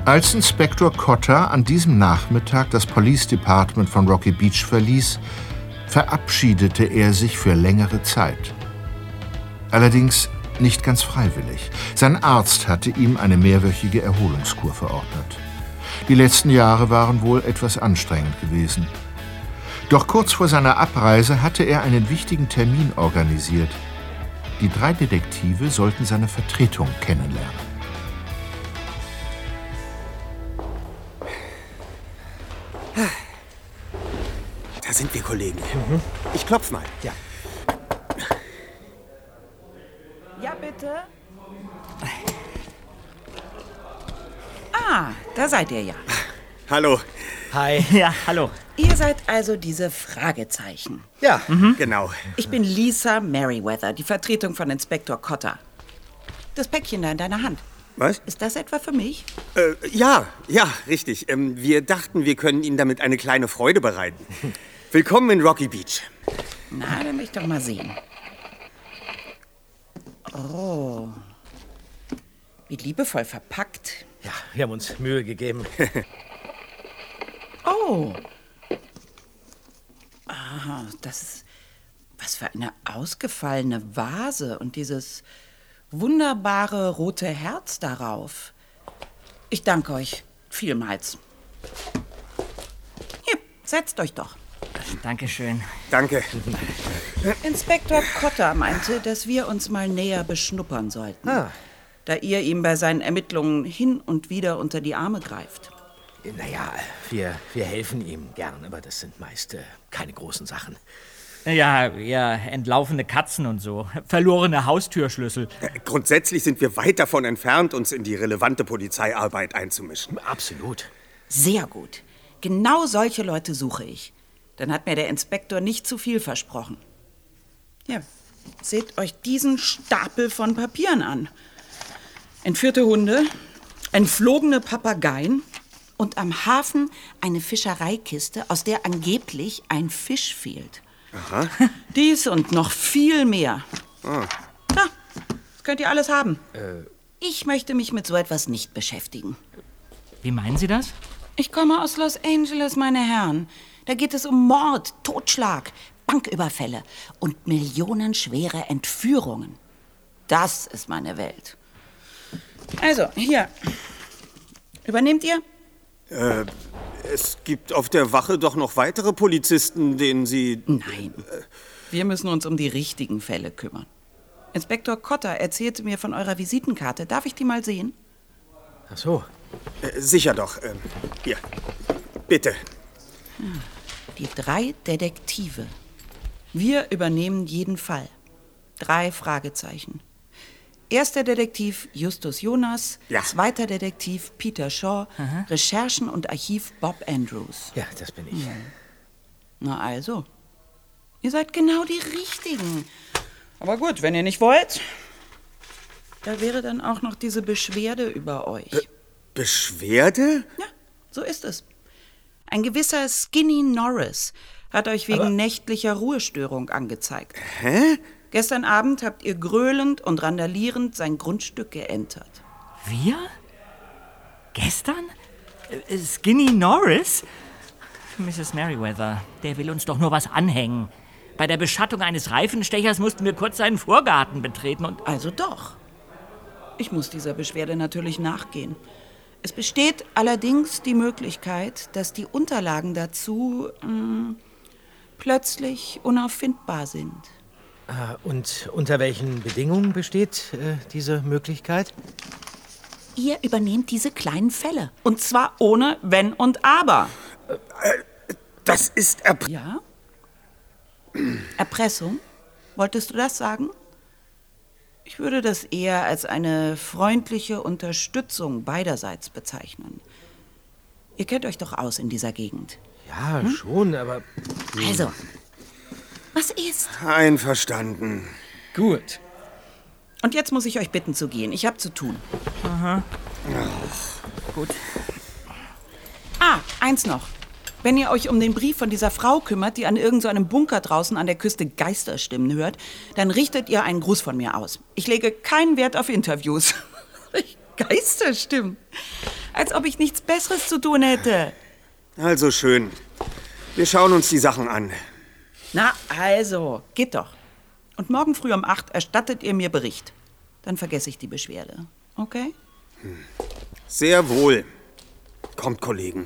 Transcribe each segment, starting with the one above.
Als Inspektor Cotter an diesem Nachmittag das Police Department von Rocky Beach verließ, verabschiedete er sich für längere Zeit. Allerdings nicht ganz freiwillig. Sein Arzt hatte ihm eine mehrwöchige Erholungskur verordnet. Die letzten Jahre waren wohl etwas anstrengend gewesen. Doch kurz vor seiner Abreise hatte er einen wichtigen Termin organisiert. Die 3 Detektive sollten seine Vertretung kennenlernen. Da sind wir, Kollegen. Ich klopf mal. Ja. Ja, bitte? Ah, da seid ihr ja. Hallo. Hi. Ja, hallo. Ihr seid also diese Fragezeichen. Ja, genau. Ich bin Lisa Merriweather, die Vertretung von Inspektor Cotter. Das Päckchen da in deiner Hand. Was? Ist das etwa für mich? Ja, richtig. Wir dachten, wir können Ihnen damit eine kleine Freude bereiten. Willkommen in Rocky Beach. Na, dann will ich doch mal sehen. Oh. Wie liebevoll verpackt. Ja, wir haben uns Mühe gegeben. Oh. Ah, das ist... Was für eine ausgefallene Vase und dieses wunderbare rote Herz darauf. Ich danke euch vielmals. Hier, setzt euch doch. Dankeschön. Danke. Inspektor Cotter meinte, dass wir uns mal näher beschnuppern sollten, da ihr ihm bei seinen Ermittlungen hin und wieder unter die Arme greift. Naja, wir helfen ihm gern, aber das sind meist keine großen Sachen. Ja, entlaufene Katzen und so. Verlorene Haustürschlüssel. Grundsätzlich sind wir weit davon entfernt, uns in die relevante Polizeiarbeit einzumischen. Absolut. Sehr gut. Genau solche Leute suche ich. Dann hat mir der Inspektor nicht zu viel versprochen. Ja, seht euch diesen Stapel von Papieren an. Entführte Hunde, entflogene Papageien und am Hafen eine Fischereikiste, aus der angeblich ein Fisch fehlt. Aha. Dies und noch viel mehr. Da, das könnt ihr alles haben. Ich möchte mich mit so etwas nicht beschäftigen. Wie meinen Sie das? Ich komme aus Los Angeles, meine Herren. Da geht es um Mord, Totschlag, Banküberfälle und millionenschwere Entführungen. Das ist meine Welt. Also, hier. Übernehmt ihr? Es gibt auf der Wache doch noch weitere Polizisten, denen Sie... Nein. Wir müssen uns um die richtigen Fälle kümmern. Inspektor Cotter erzählte mir von eurer Visitenkarte. Darf ich die mal sehen? Ach so. Sicher doch. Hier. Bitte. Die 3 Detektive. Wir übernehmen jeden Fall. 3 Fragezeichen. Erster Detektiv Justus Jonas, Ja. Zweiter Detektiv Peter Shaw, Recherchen und Archiv Bob Andrews. Ja, das bin ich. Na also, ihr seid genau die Richtigen. Aber gut, wenn ihr nicht wollt, da wäre dann auch noch diese Beschwerde über euch. Beschwerde? Ja, so ist es. Ein gewisser Skinny Norris hat euch wegen nächtlicher Ruhestörung angezeigt. Hä? Gestern Abend habt ihr gröhlend und randalierend sein Grundstück geentert. Wir? Gestern? Skinny Norris? Mrs. Merriweather, der will uns doch nur was anhängen. Bei der Beschattung eines Reifenstechers mussten wir kurz seinen Vorgarten betreten und... Also doch. Ich muss dieser Beschwerde natürlich nachgehen. Es besteht allerdings die Möglichkeit, dass die Unterlagen dazu plötzlich unauffindbar sind. Und unter welchen Bedingungen besteht diese Möglichkeit? Ihr übernehmt diese kleinen Fälle. Und zwar ohne Wenn und Aber. Das ist Ja? Erpressung? Wolltest du das sagen? Ich würde das eher als eine freundliche Unterstützung beiderseits bezeichnen. Ihr kennt euch doch aus in dieser Gegend. Ja, schon, aber... Also, was ist? Einverstanden. Gut. Und jetzt muss ich euch bitten zu gehen. Ich habe zu tun. Gut. Eins noch. Wenn ihr euch um den Brief von dieser Frau kümmert, die an irgend so einem Bunker draußen an der Küste Geisterstimmen hört, dann richtet ihr einen Gruß von mir aus. Ich lege keinen Wert auf Interviews. Geisterstimmen. Als ob ich nichts Besseres zu tun hätte. Also schön. Wir schauen uns die Sachen an. Na also, geht doch. Und morgen früh um 8 erstattet ihr mir Bericht. Dann vergesse ich die Beschwerde. Okay? Sehr wohl. Kommt, Kollegen.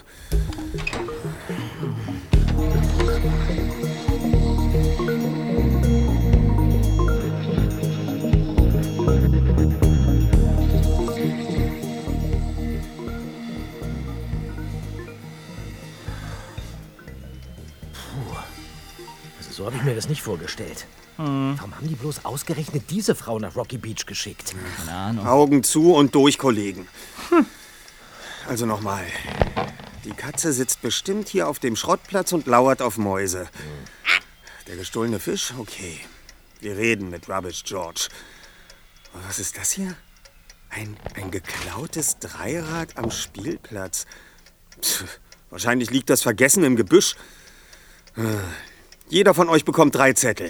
So habe ich mir das nicht vorgestellt. Warum haben die bloß ausgerechnet diese Frau nach Rocky Beach geschickt? Keine Ahnung. Augen zu und durch, Kollegen. Also nochmal. Die Katze sitzt bestimmt hier auf dem Schrottplatz und lauert auf Mäuse. Der gestohlene Fisch? Okay. Wir reden mit Rubbish George. Aber was ist das hier? Ein geklautes Dreirad am Spielplatz. Wahrscheinlich liegt das vergessen im Gebüsch. Jeder von euch bekommt 3 Zettel.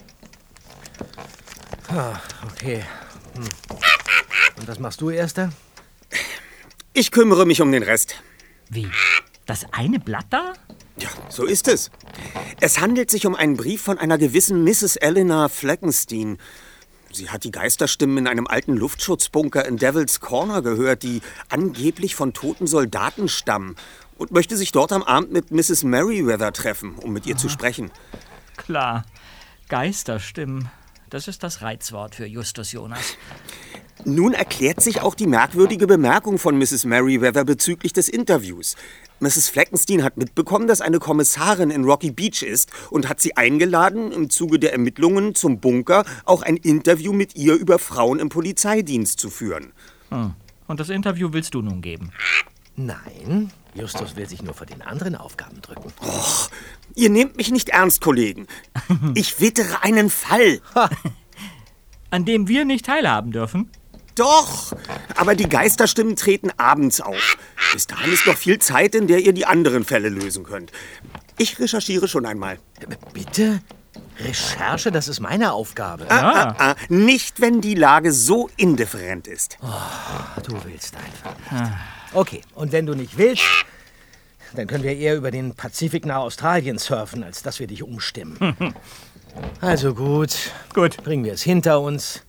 Okay. Und was machst du, Erster? Ich kümmere mich um den Rest. Wie? Das eine Blatt da? Ja, so ist es. Es handelt sich um einen Brief von einer gewissen Mrs. Eleanor Fleckenstein. Sie hat die Geisterstimmen in einem alten Luftschutzbunker in Devil's Corner gehört, die angeblich von toten Soldaten stammen. Und möchte sich dort am Abend mit Mrs. Merriweather treffen, um mit ihr zu sprechen. Klar. Geisterstimmen. Das ist das Reizwort für Justus Jonas. Nun erklärt sich auch die merkwürdige Bemerkung von Mrs. Merriweather bezüglich des Interviews. Mrs. Fleckenstein hat mitbekommen, dass eine Kommissarin in Rocky Beach ist und hat sie eingeladen, im Zuge der Ermittlungen zum Bunker auch ein Interview mit ihr über Frauen im Polizeidienst zu führen. Und das Interview willst du nun geben? Nein, Justus will sich nur vor den anderen Aufgaben drücken. Och, ihr nehmt mich nicht ernst, Kollegen. Ich wittere einen Fall. An dem wir nicht teilhaben dürfen? Doch, aber die Geisterstimmen treten abends auf. Bis dahin ist noch viel Zeit, in der ihr die anderen Fälle lösen könnt. Ich recherchiere schon einmal. Bitte? Recherche, das ist meine Aufgabe. Nicht, wenn die Lage so indifferent ist. Du willst einfach. Okay, und wenn du nicht willst, dann können wir eher über den Pazifik nach Australien surfen, als dass wir dich umstimmen. Also gut. Gut. Bringen wir es hinter uns.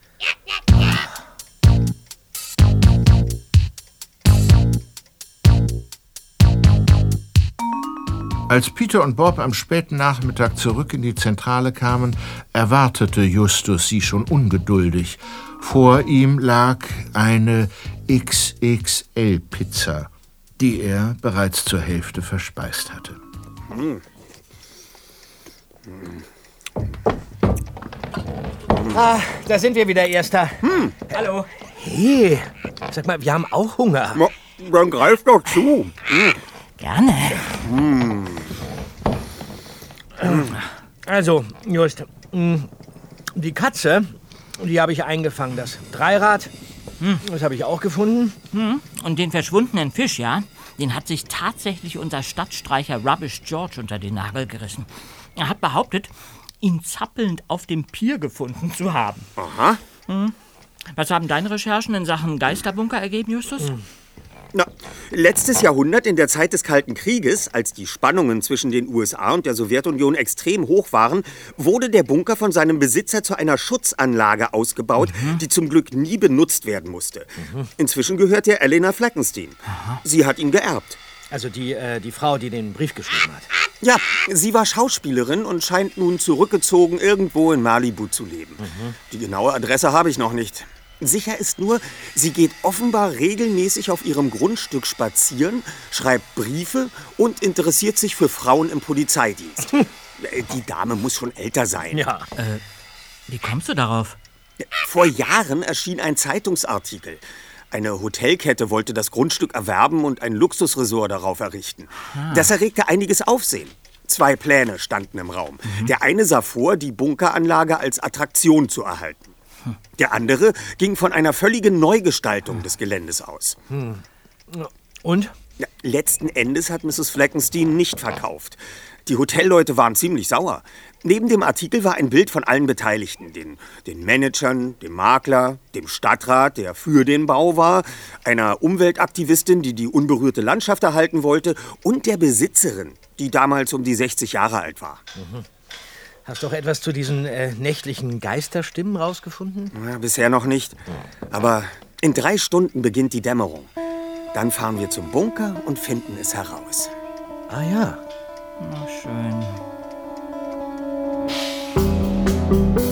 Als Peter und Bob am späten Nachmittag zurück in die Zentrale kamen, erwartete Justus sie schon ungeduldig. Vor ihm lag eine XXL-Pizza, die er bereits zur Hälfte verspeist hatte. Da sind wir wieder, Erster. Hallo. Hey, sag mal, wir haben auch Hunger. Dann greif doch zu. Gerne. Also, Just, die Katze, die habe ich eingefangen. Das Dreirad, das habe ich auch gefunden. Und den verschwundenen Fisch, ja? Den hat sich tatsächlich unser Stadtstreicher Rubbish George unter den Nagel gerissen. Er hat behauptet, ihn zappelnd auf dem Pier gefunden zu haben. Aha. Was haben deine Recherchen in Sachen Geisterbunker ergeben, Justus? Na, letztes Jahrhundert, in der Zeit des Kalten Krieges, als die Spannungen zwischen den USA und der Sowjetunion extrem hoch waren, wurde der Bunker von seinem Besitzer zu einer Schutzanlage ausgebaut, die zum Glück nie benutzt werden musste. Inzwischen gehört er Eleanor Fleckenstein. Sie hat ihn geerbt. Also die Frau, die den Brief geschrieben hat. Ja, sie war Schauspielerin und scheint nun zurückgezogen irgendwo in Malibu zu leben. Die genaue Adresse habe ich noch nicht. Sicher ist nur, sie geht offenbar regelmäßig auf ihrem Grundstück spazieren, schreibt Briefe und interessiert sich für Frauen im Polizeidienst. Die Dame muss schon älter sein. Ja. Wie kommst du darauf? Vor Jahren erschien ein Zeitungsartikel. Eine Hotelkette wollte das Grundstück erwerben und ein Luxusresort darauf errichten. Das erregte einiges Aufsehen. 2 Pläne standen im Raum. Der eine sah vor, die Bunkeranlage als Attraktion zu erhalten. Der andere ging von einer völligen Neugestaltung des Geländes aus. Und? Ja, letzten Endes hat Mrs. Fleckenstein nicht verkauft. Die Hotelleute waren ziemlich sauer. Neben dem Artikel war ein Bild von allen Beteiligten. Den Managern, dem Makler, dem Stadtrat, der für den Bau war, einer Umweltaktivistin, die die unberührte Landschaft erhalten wollte, und der Besitzerin, die damals um die 60 Jahre alt war. Hast du auch etwas zu diesen nächtlichen Geisterstimmen rausgefunden? Ja, bisher noch nicht. Aber in 3 Stunden beginnt die Dämmerung. Dann fahren wir zum Bunker und finden es heraus. Ah ja. Na schön.